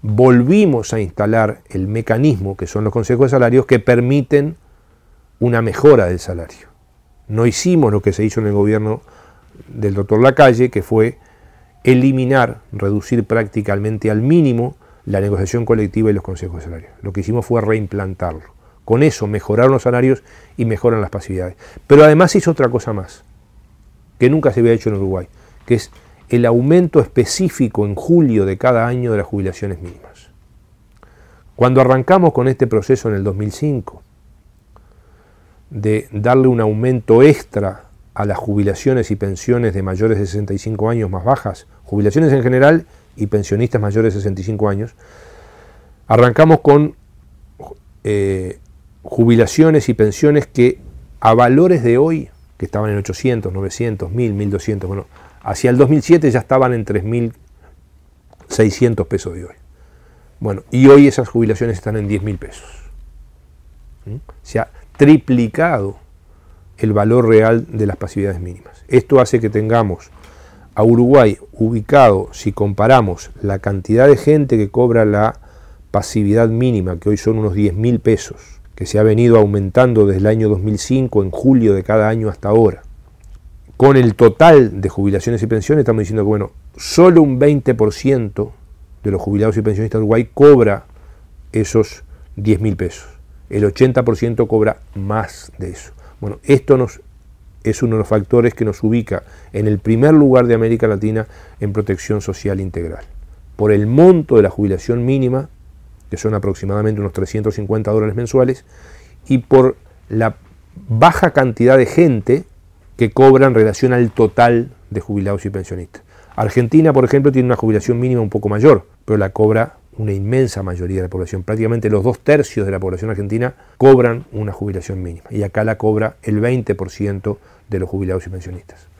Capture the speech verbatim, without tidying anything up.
volvimos a instalar el mecanismo, que son los consejos de salarios, que permiten una mejora del salario. No hicimos lo que se hizo en el gobierno del doctor Lacalle, que fue eliminar, reducir prácticamente al mínimo la negociación colectiva y los consejos de salarios. Lo que hicimos fue reimplantarlo. Con eso mejoraron los salarios y mejoran las pasividades. Pero además hizo otra cosa más, que nunca se había hecho en Uruguay, que es el aumento específico en julio de cada año de las jubilaciones mínimas. Cuando arrancamos con este proceso en el dos mil cinco, de darle un aumento extra a las jubilaciones y pensiones de mayores de sesenta y cinco años más bajas, jubilaciones en general y pensionistas mayores de sesenta y cinco años, arrancamos con eh, jubilaciones y pensiones que a valores de hoy, que estaban en ochocientos, novecientos, mil, mil doscientos, bueno, hacia el dos mil siete ya estaban en tres mil seiscientos pesos de hoy. Bueno, y hoy esas jubilaciones están en diez mil pesos. ¿Mm? Se ha triplicado el valor real de las pasividades mínimas. Esto hace que tengamos a Uruguay ubicado, si comparamos la cantidad de gente que cobra la pasividad mínima, que hoy son unos diez mil pesos, que se ha venido aumentando desde el año dos mil cinco, en julio de cada año hasta ahora, con el total de jubilaciones y pensiones, estamos diciendo que bueno, solo un veinte por ciento de los jubilados y pensionistas de Uruguay cobra esos diez mil pesos. El ochenta por ciento cobra más de eso. Bueno, esto nos, es uno de los factores que nos ubica en el primer lugar de América Latina en protección social integral. Por el monto de la jubilación mínima, que son aproximadamente unos trescientos cincuenta dólares mensuales, y por la baja cantidad de gente que cobra en relación al total de jubilados y pensionistas. Argentina, por ejemplo, tiene una jubilación mínima un poco mayor, pero la cobra una inmensa mayoría de la población. Prácticamente los dos tercios de la población argentina cobran una jubilación mínima, y acá la cobra el veinte por ciento de los jubilados y pensionistas.